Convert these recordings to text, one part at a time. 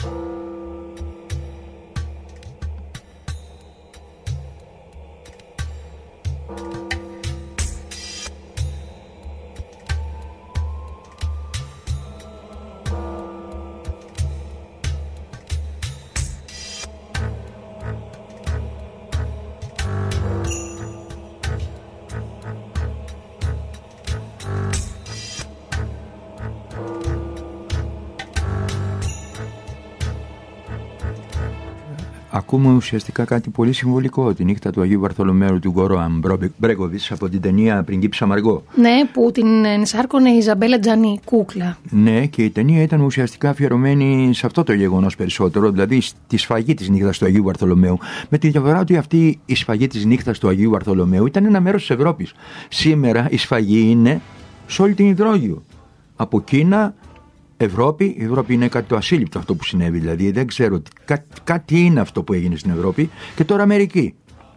Ακούμε ουσιαστικά κάτι πολύ συμβολικό, τη νύχτα του Αγίου Βαρθολομαίου του Γκόραν Μπρέγκοβιτς από την ταινία Πριγκίπισσα Μαργκό. Ναι, που την ενσάρκωνε η Ιζαμπέλα Τζανί, κούκλα. Ναι, και η ταινία ήταν ουσιαστικά αφιερωμένη σε αυτό το γεγονός περισσότερο, δηλαδή στη σφαγή της νύχτας του Αγίου Βαρθολομαίου. Με τη διαφορά ότι αυτή η σφαγή της νύχτας του Αγίου Βαρθολομαίου ήταν ένα μέρος της Ευρώπης. Σήμερα η σφαγή είναι σε όλη την υδρόγειο. Από Κίνα. Ευρώπη, η Ευρώπη είναι κάτι το ασύλληπτο αυτό που συνέβη, δηλαδή δεν ξέρω κάτι είναι αυτό που έγινε στην Ευρώπη και τώρα Αμερική.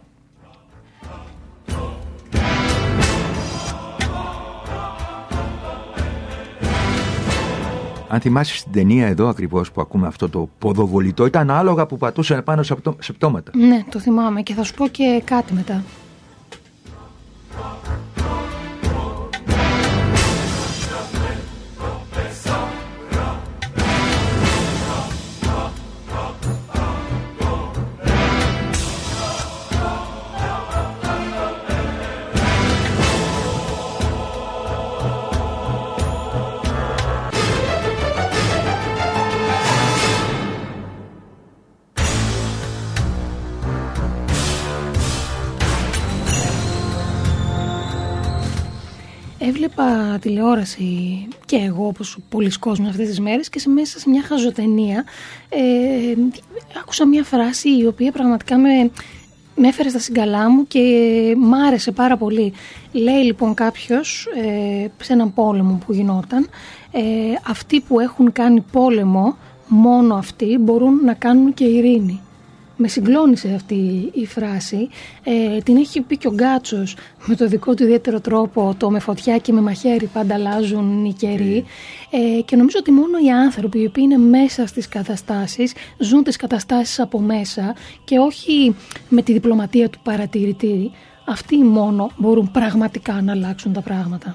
Αν θυμάσαι στην ταινία εδώ ακριβώς που ακούμε αυτό το ποδοβολητό, ήταν άλογα που πατούσαν πάνω σε πτώματα. Ναι, το θυμάμαι και θα σου πω και κάτι μετά. Έβλεπα τηλεόραση και εγώ, όπως πολλοί κόσμοι αυτές τις μέρες, και μέσα σε μια χαζοτενία άκουσα μια φράση η οποία πραγματικά με έφερε στα συγκαλά μου και μ' άρεσε πάρα πολύ. Λέει λοιπόν κάποιος σε έναν πόλεμο που γινόταν, αυτοί που έχουν κάνει πόλεμο, μόνο αυτοί μπορούν να κάνουν και ειρήνη. Με συγκλώνησε αυτή η φράση, την έχει πει και ο Γκάτσος με το δικό του ιδιαίτερο τρόπο, το με φωτιά και με μαχαίρι πάντα αλλάζουν οι καιροί, και νομίζω ότι μόνο οι άνθρωποι οι οποίοι είναι μέσα στις καταστάσεις, ζουν τις καταστάσεις από μέσα και όχι με τη διπλωματία του παρατηρητή, αυτοί μόνο μπορούν πραγματικά να αλλάξουν τα πράγματα.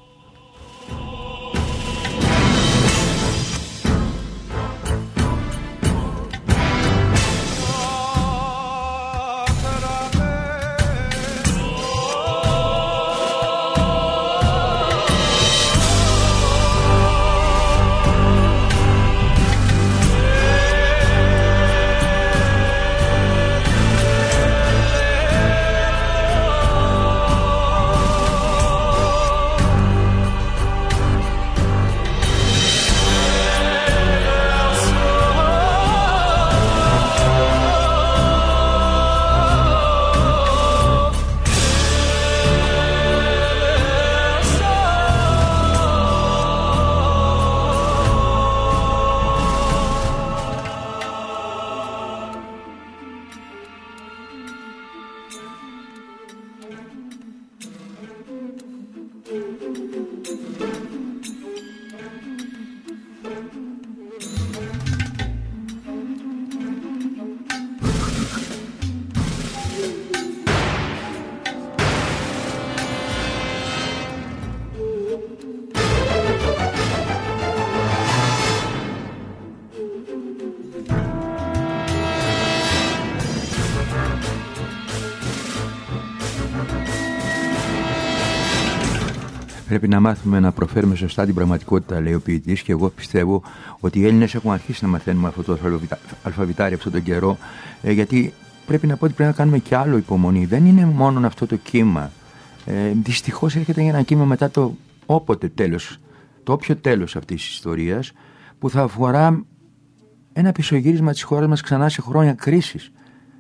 Πρέπει να μάθουμε να προφέρουμε σωστά την πραγματικότητα, λέει ο ποιητής, και εγώ πιστεύω ότι οι Έλληνες έχουν αρχίσει να μαθαίνουμε αυτό το αλφαβητάρι αυτόν τον καιρό, γιατί πρέπει να πω ότι πρέπει να κάνουμε και άλλο υπομονή. Δεν είναι μόνο αυτό το κύμα. Δυστυχώς έρχεται ένα κύμα μετά το όποτε τέλος, το όποιο τέλος αυτής της ιστορίας, που θα αφορά ένα πισωγύρισμα της χώρας μας ξανά σε χρόνια κρίσης.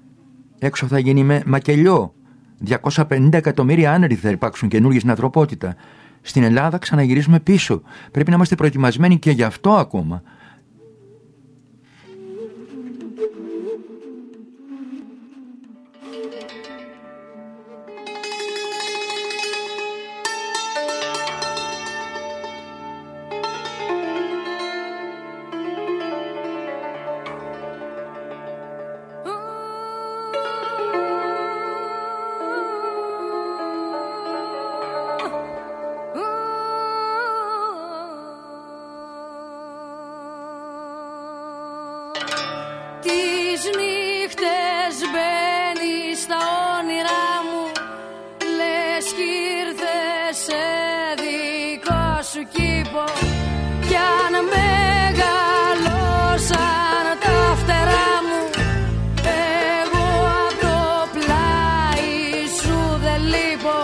Έξω θα γίνει μακελιό. 250 εκατομμύρια άνεργοι θα υπάρξουν καινούργιοι στην ανθρωπότητα. Στην Ελλάδα ξαναγυρίζουμε πίσω. Πρέπει να είμαστε προετοιμασμένοι και γι' αυτό ακόμα. σου κήπο κι αν μεγαλώσαν τα φτερά μου, εγώ απ' το πλάι σου δεν λείπω.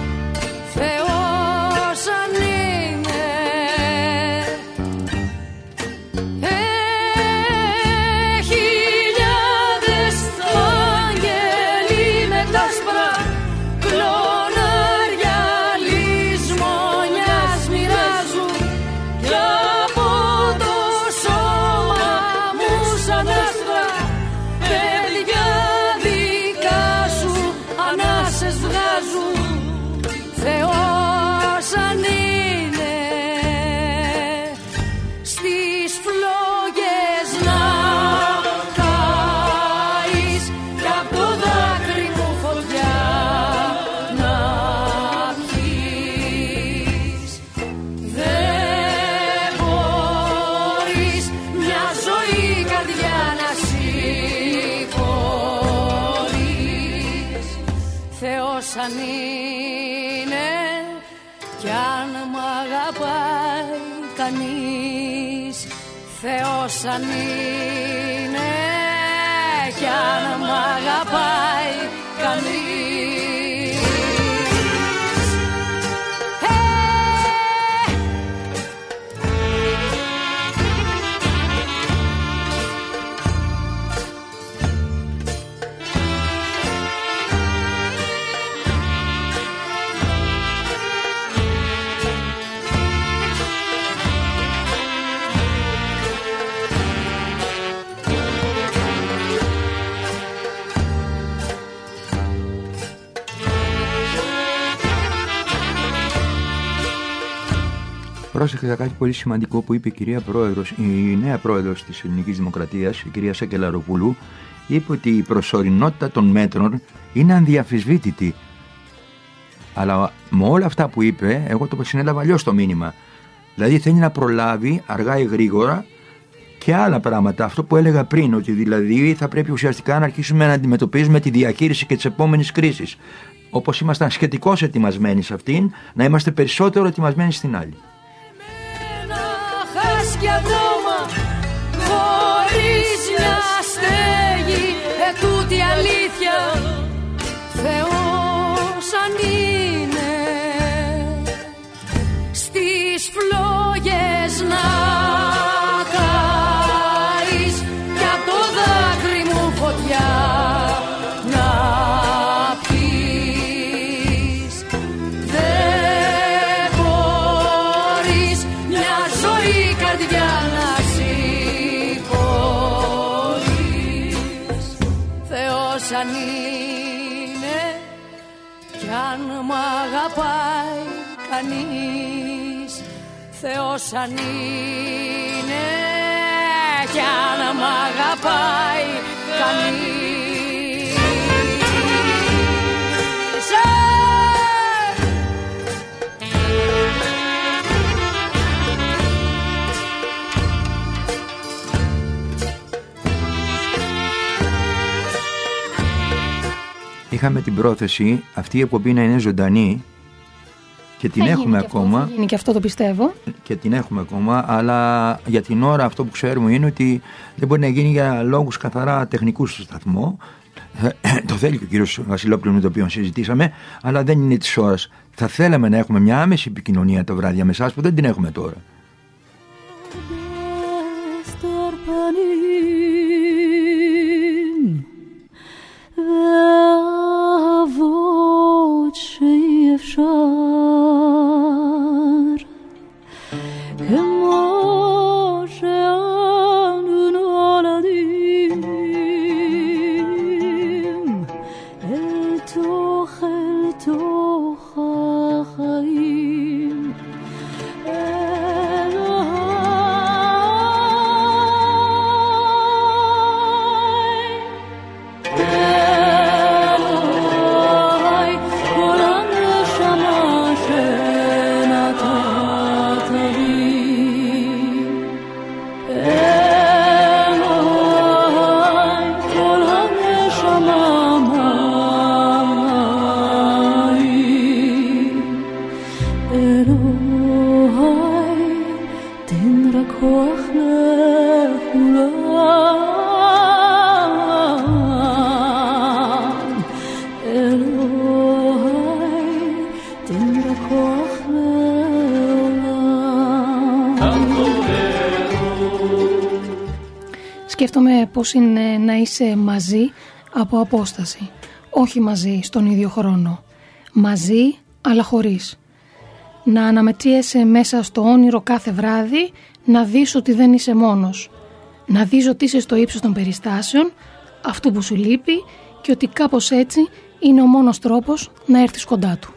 Θεός αν είναι, χιλιάδες άγγελοι με τα σπρά κλονάρια λησμονιάς μοιράζουν κι από το σώμα μου σαν άστρα παιδιά δικά σου ανάσες βγάζουν. Θεός αν είναι, στις φλόγες να καείς κι απ' το δάκρυ μου φωτιά να πιείς. Δεν μπορείς μια ζωή καρδιά να συγχωρείς. Θεός αν είναι κι αν μ' αγαπάει κανείς. Θεός αν είναι κι αν μ' αγαπάει κανείς. Πρόσεχε κάτι πολύ σημαντικό που είπε η κυρία Πρόεδρος, η νέα Πρόεδρος της Ελληνικής Δημοκρατίας, η κυρία Σακελαροπούλου, είπε ότι η προσωρινότητα των μέτρων είναι ανδιαμφισβήτητη. Αλλά με όλα αυτά που είπε, εγώ το συνέλαβα αλλιώς το μήνυμα. Δηλαδή θέλει να προλάβει αργά ή γρήγορα και άλλα πράγματα. Αυτό που έλεγα πριν, ότι δηλαδή θα πρέπει ουσιαστικά να αρχίσουμε να αντιμετωπίζουμε τη διαχείριση και της επόμενης κρίσης. Όπως ήμασταν σχετικώς ετοιμασμένοι σε αυτήν, να είμαστε περισσότερο ετοιμασμένοι στην άλλη. Κι ακόμα χωρίς μια στέγη, ετούτη αλήθεια. Θεός αν είναι, στις φλόγες να καείς κι απ' το δάκρυ μου φωτιά να πιείς. Δεν μπορείς μια ζωή καρδιά να συγχωρείς. Θεός αν είναι κι αν μ' αγαπάει κανείς. Θεός αν είναι κι αν μ' αγαπάει κανείς. Είχαμε την πρόθεση αυτή η εκπομπή να είναι ζωντανή και την έχουμε ακόμα. Θα γίνει και αυτό, το πιστεύω. Και την έχουμε ακόμα, αλλά για την ώρα αυτό που ξέρουμε είναι ότι δεν μπορεί να γίνει για λόγους καθαρά τεχνικούς στο σταθμό. Το θέλει και ο κύριος Βασιλόπουλος, με τον οποίο συζητήσαμε, αλλά δεν είναι της ώρας. Θα θέλαμε να έχουμε μια άμεση επικοινωνία τα βράδια με εσάς που δεν την έχουμε τώρα. Shama Σκέφτομαι πώς είναι να είσαι μαζί από απόσταση. Όχι μαζί στον ίδιο χρόνο. Μαζί αλλά χωρίς. Να αναμετριέσαι μέσα στο όνειρο κάθε βράδυ, να δεις ότι δεν είσαι μόνος. Να δεις ότι είσαι στο ύψος των περιστάσεων, αυτού που σου λείπει, και ότι κάπως έτσι είναι ο μόνος τρόπος να έρθεις κοντά του.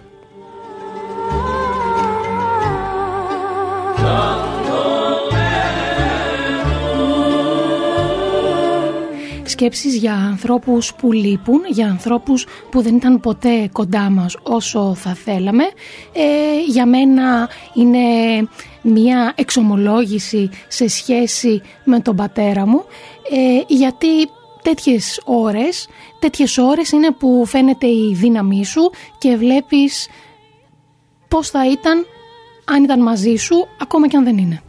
Σκέψεις για ανθρώπους που λείπουν, για ανθρώπους που δεν ήταν ποτέ κοντά μας όσο θα θέλαμε. Για μένα είναι μια εξομολόγηση σε σχέση με τον πατέρα μου, γιατί τέτοιες ώρες είναι που φαίνεται η δύναμή σου και βλέπεις πώς θα ήταν αν ήταν μαζί σου, ακόμα και αν δεν είναι.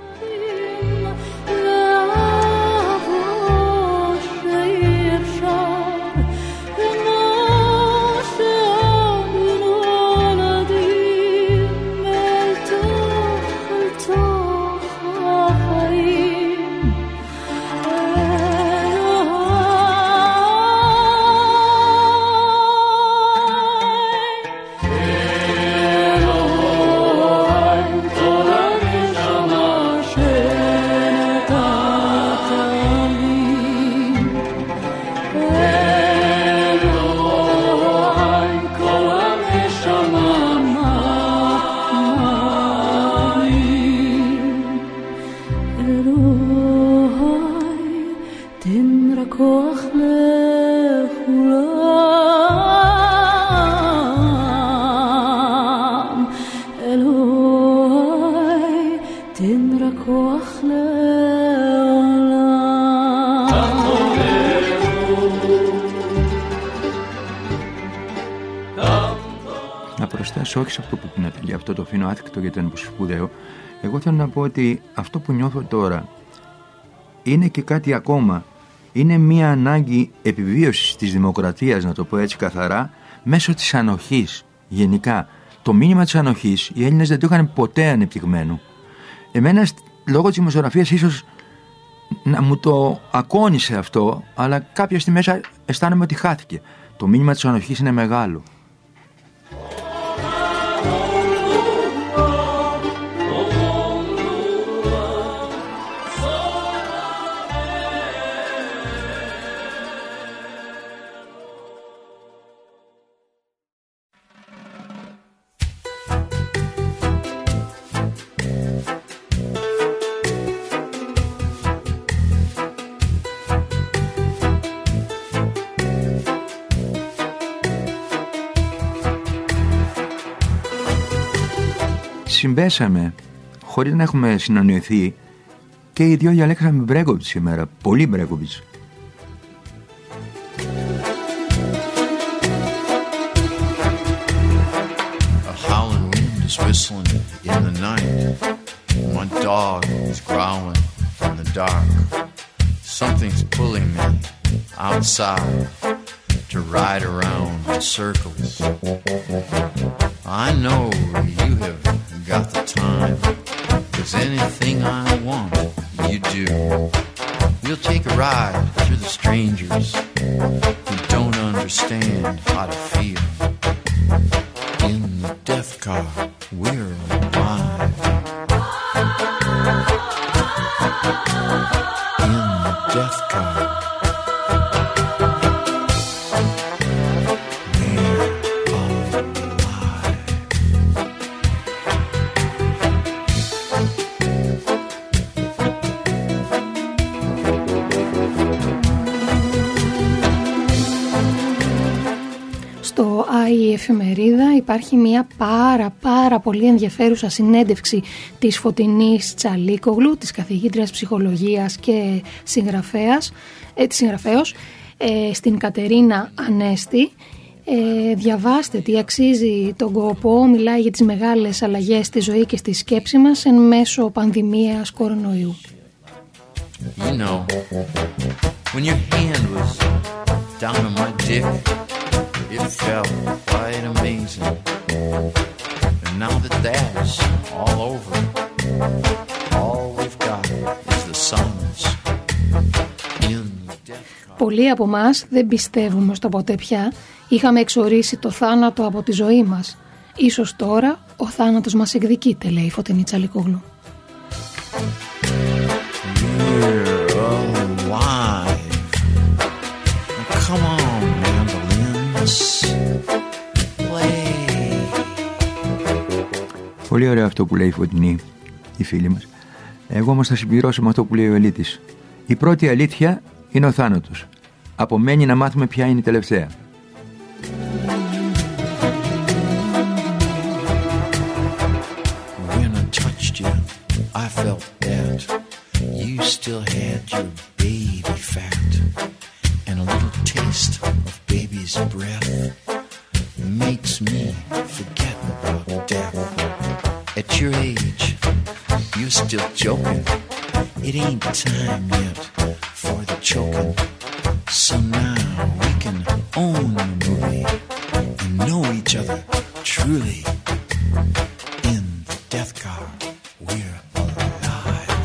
Όχι σε αυτό που πει Ναταλία, αυτό το αφήνω άθικτο γιατί ήταν σπουδαίο. Εγώ θέλω να πω ότι αυτό που νιώθω τώρα είναι και κάτι ακόμα. Είναι μια ανάγκη επιβίωσης της δημοκρατίας, να το πω έτσι καθαρά, μέσω της ανοχής. Γενικά, το μήνυμα της ανοχής οι Έλληνες δεν το είχαν ποτέ ανεπτυγμένο. Εμένα, λόγω της δημοσιογραφίας, ίσως να μου το ακόνισε αυτό, αλλά κάποια στιγμή μέσα αισθάνομαι ότι χάθηκε. Το μήνυμα της ανοχής είναι μεγάλο. Συμπέσαμε, χωρίς να έχουμε συναντηθεί, και οι δυο διαλέξαμε Μπρέγκοβιτς σήμερα. Πολύ Μπρέγκοβιτς. A howling wind is whistling in the night. My dog is growling in the dark. Something's pulling me outside to ride around in circles. I know you have got the time, 'cause anything I want, you do. We'll take a ride through the strangers who don't understand how to feel. In the death car, we're alive. In the death car. Η εφημερίδα υπάρχει μια πάρα πολύ ενδιαφέρουσα συνέντευξη της Φωτεινής Τσαλίκογλου, της καθηγήτριας ψυχολογίας και συγγραφέως, στην Κατερίνα Ανέστη, Διαβάστε τι αξίζει τον κόπο, μιλάει για τις μεγάλες αλλαγές στη ζωή και στη σκέψη μας εν μέσω πανδημίας κορονοϊού. You know, when your hand was down on my dick, it felt quite amazing. And now that that's all over, all we've got is the silence in the death car. Πολλοί από εμάς δεν πιστεύουμε στο ποτέ πια. Είχαμε εξορίσει το θάνατο από τη ζωή μας. Ίσως τώρα ο θάνατος μας εκδικείται, λέει η Φωτεινή Τσαλικόγλου. Come on, mandolins, play. Πολύ ωραίο αυτό που λέει η Φωτεινή, η φίλη μας. Εγώ όμως θα συμπληρώσω με αυτό που λέει ο Ελίτης. Η πρώτη αλήθεια είναι ο θάνατος. Απομένει να μάθουμε ποια είναι η τελευταία. When I touched you, I felt that you still had your baby fat. And a little taste of baby's breath makes me forget about death. At your age, you're still joking. It ain't time yet for the choking. So now we can own the movie and know each other truly. In the death car, we're alive.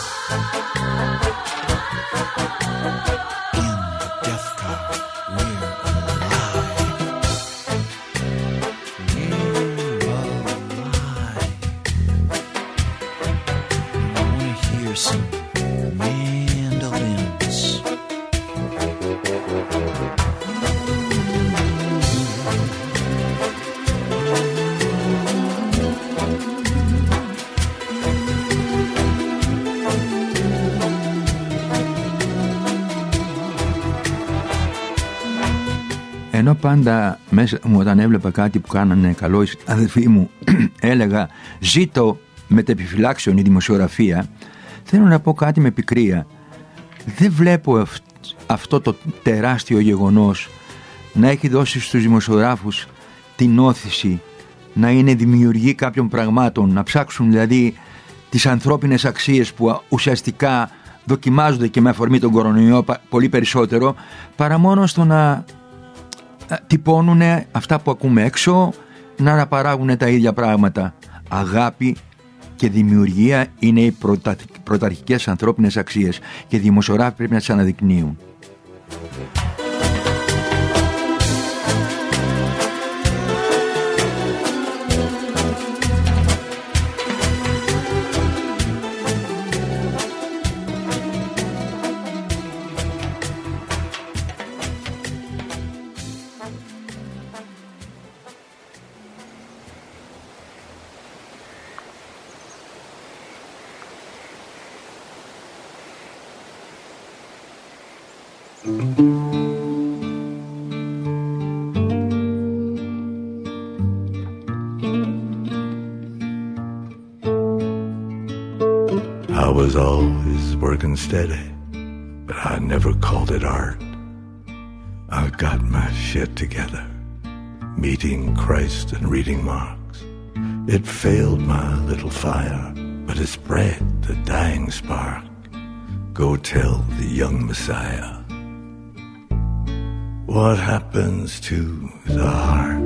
Ενώ πάντα μέσα μου όταν έβλεπα κάτι που κάνανε καλό οι αδελφοί μου έλεγα ζήτω μετεπιφυλάξεων η δημοσιογραφία, θέλω να πω κάτι με πικρία. Δεν βλέπω αυτό το τεράστιο γεγονός να έχει δώσει στους δημοσιογράφους την όθηση να είναι δημιουργοί κάποιων πραγμάτων, να ψάξουν δηλαδή τις ανθρώπινες αξίες που ουσιαστικά δοκιμάζονται και με αφορμή τον κορονοϊό πολύ περισσότερο, παρά μόνο στο να τυπώνουν αυτά που ακούμε έξω, να αναπαράγουν τα ίδια πράγματα. Αγάπη και δημιουργία είναι οι πρωταρχικές ανθρώπινες αξίες και οι δημοσιογράφοι πρέπει να τις αναδεικνύουν. I was always working steady, but I never called it art. I got my shit together, meeting Christ and reading Marx. It failed my little fire, but it spread the dying spark. Go tell the young Messiah what happens to the heart.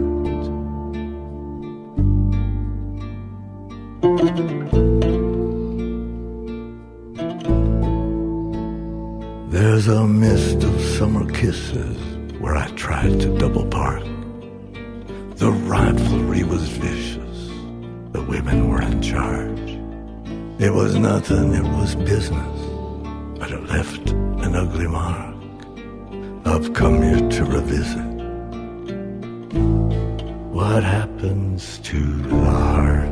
There's a mist of summer kisses where I tried to double park. The rivalry was vicious, the women were in charge. It was nothing, it was business, but it left an ugly mark. I've come here to revisit what happens to the heart.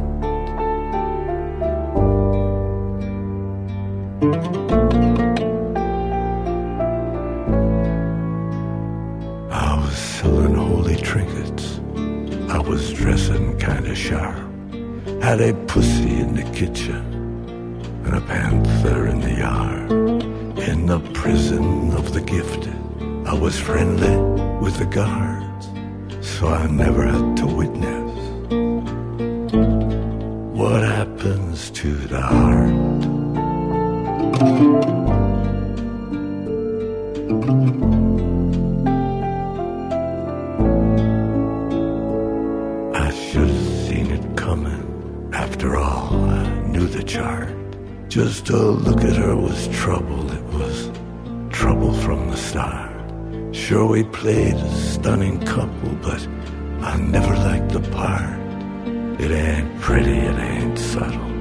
I was selling holy trinkets, I was dressing kinda sharp, had a pussy in the kitchen and a panther in the yard. In the prison of the gifted, I was friendly with the guards. so I never had to witness what happens to the heart. I should have seen it coming. After all, I knew the chart. Just to look at her was trouble. It was trouble from the start. Sure, we played a stunning couple, but I never liked the part. It ain't pretty, it ain't subtle.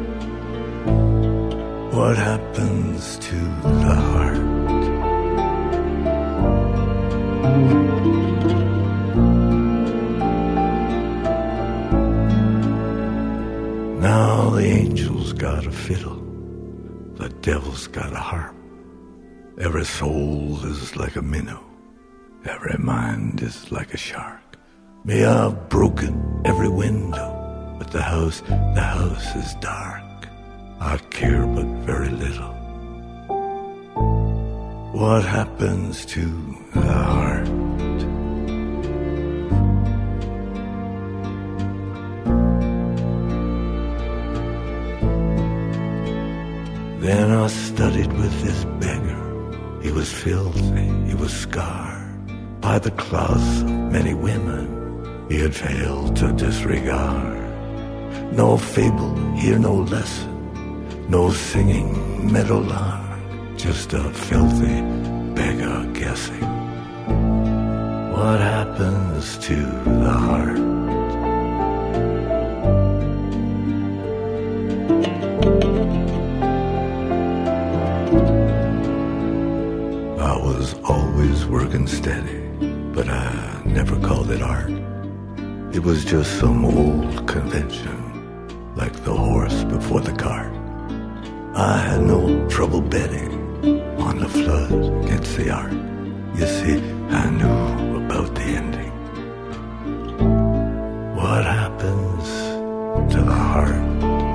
What happens to the heart? Now the angel's got a fiddle, the devil's got a harp. Every soul is like a minnow, every mind is like a shark. May I've broken every window, but the house is dark. I care but very little. What happens to the heart? Then I studied with this beggar. He was filthy, he was scarred by the claws of many women he had failed to disregard. No fable, hear no lesson, no singing meadowlark, just a filthy beggar guessing. What happens to the heart? I was always working steady, but I never called it art. It was just some old convention, like the horse before the cart. I had no trouble betting on the flood against the art. You see, I knew about the ending. What happens to the heart?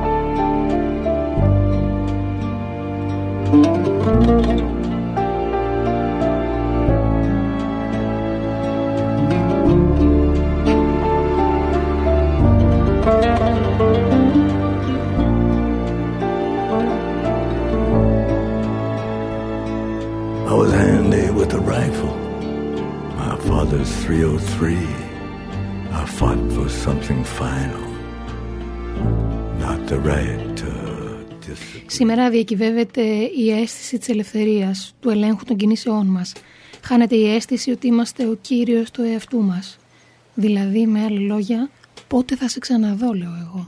I was handy with a rifle, my father's .303. I fought for something final, not the right to discipline. Σήμερα διακυβεύεται η αίσθηση της ελευθερίας, του ελέγχου των κινήσεών μας. Χάνεται η αίσθηση ότι είμαστε ο κύριος του εαυτού μας. Δηλαδή, με άλλα λόγια, πότε θα σε ξαναδώ, λέω εγώ.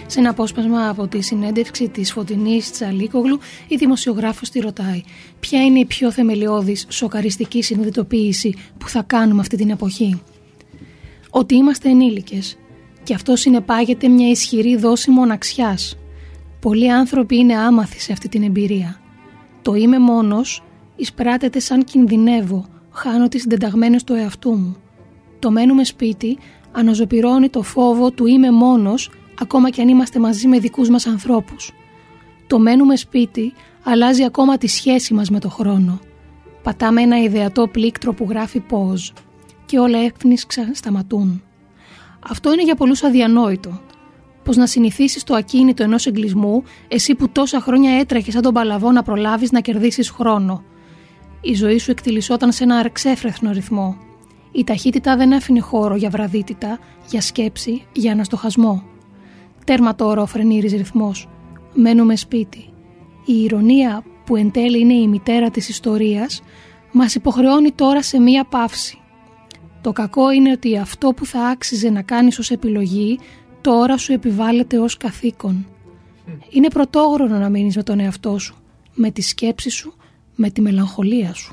Σε ένα απόσπασμα από τη συνέντευξη της Φωτεινής Τσαλίκογλου, η δημοσιογράφος τη ρωτάει: ποια είναι η πιο θεμελιώδης σοκαριστική συνειδητοποίηση που θα κάνουμε αυτή την εποχή? Ότι είμαστε ενήλικες. Και αυτό συνεπάγεται μια ισχυρή δόση μοναξιάς. Πολλοί άνθρωποι είναι άμαθοι σε αυτή την εμπειρία. Το είμαι μόνος εισπράτεται σαν κινδυνεύω, χάνω τις συντεταγμένες του εαυτού μου. Το μένουμε σπίτι αναζωπυρώνει το φόβο του είμαι μόνος, ακόμα κι αν είμαστε μαζί με δικούς μας ανθρώπους. Το μένουμε σπίτι αλλάζει ακόμα τη σχέση μας με το χρόνο. Πατάμε ένα ιδεατό πλήκτρο που γράφει pause και όλα έφνισκα σταματούν. Αυτό είναι για πολλούς αδιανόητο. Πως να συνηθίσεις το ακίνητο ενός εγκλισμού, εσύ που τόσα χρόνια έτρεχες σαν τον παλαβό να προλάβεις να κερδίσεις χρόνο. Η ζωή σου εκτιλισσόταν σε ένα ξέφρεθνο ρυθμό. Η ταχύτητα δεν άφηνε χώρο για βραδύτητα, για σκέψη, για αναστοχασμό. Τέρμα τώρα ο φρενήρης ρυθμός. Μένουμε σπίτι. Η ηρωνία που εν τέλει είναι η μητέρα της ιστορίας μας υποχρεώνει τώρα σε μία παύση. Το κακό είναι ότι αυτό που θα άξιζε να κάνεις ως επιλογή τώρα σου επιβάλλεται ως καθήκον. Είναι πρωτόγνωρο να μείνεις με τον εαυτό σου, με τη σκέψη σου, με τη μελαγχολία σου.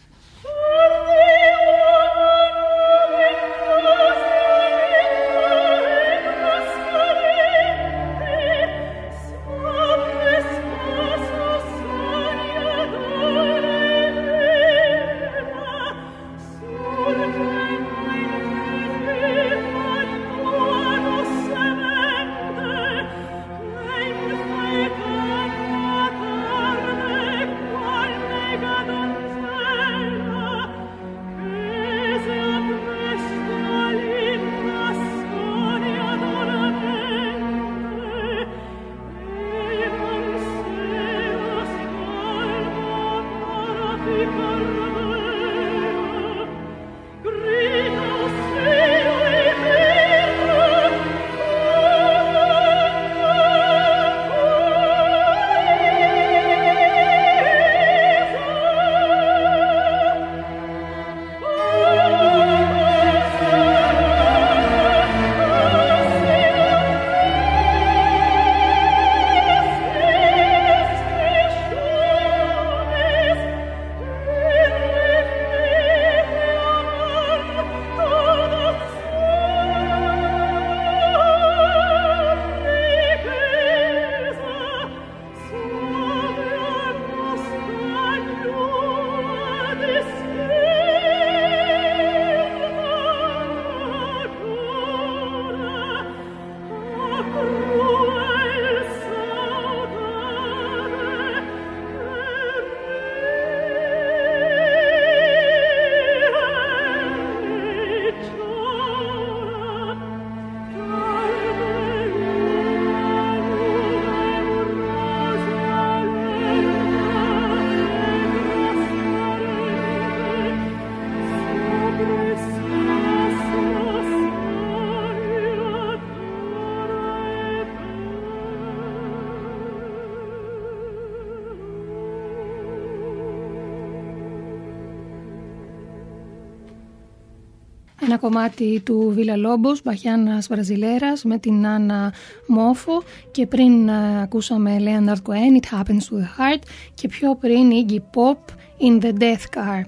Ένα κομμάτι του Βίλα-Λόμπος, Μπαχιάνας Βραζιλέρας με την Άννα Μόφο και πριν ακούσαμε Leonard Cohen, It Happens to the Heart και πιο πριν Iggy Pop, In the Death Car.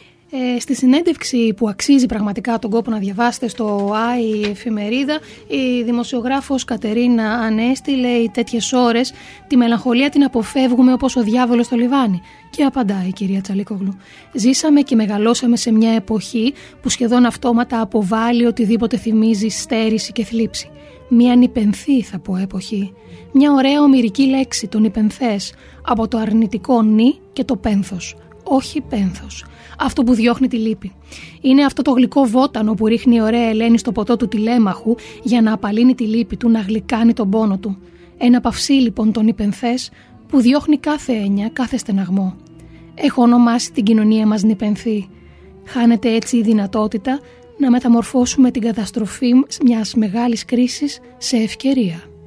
Στη συνέντευξη που αξίζει πραγματικά τον κόπο να διαβάσετε στο Άι εφημερίδα, η δημοσιογράφος Κατερίνα Ανέστη λέει τέτοιες ώρες τη μελαγχολία την αποφεύγουμε όπως ο διάβολος στο λιβάνι. Και απαντάει η κυρία Τσαλίκογλου: ζήσαμε και μεγαλώσαμε σε μια εποχή που σχεδόν αυτόματα αποβάλλει οτιδήποτε θυμίζει στέρηση και θλίψη. Μια νηπενθή θα πω εποχή. Μια ωραία ομηρική λέξη, το νηπενθές, από το αρνητικό νη και το πένθος. Όχι πένθος. Αυτό που διώχνει τη λύπη. Είναι αυτό το γλυκό βότανο που ρίχνει η ωραία Ελένη στο ποτό του τηλέμαχου για να απαλύνει τη λύπη του, να γλυκάνει τον πόνο του. Ένα παυσί λοιπόν τον νηπενθές που διώχνει κάθε έννοια, κάθε στεναγμό. Έχω ονομάσει την κοινωνία μας νηπενθή. Χάνεται έτσι η δυνατότητα να μεταμορφώσουμε την καταστροφή μιας μεγάλης κρίσης σε ευκαιρία.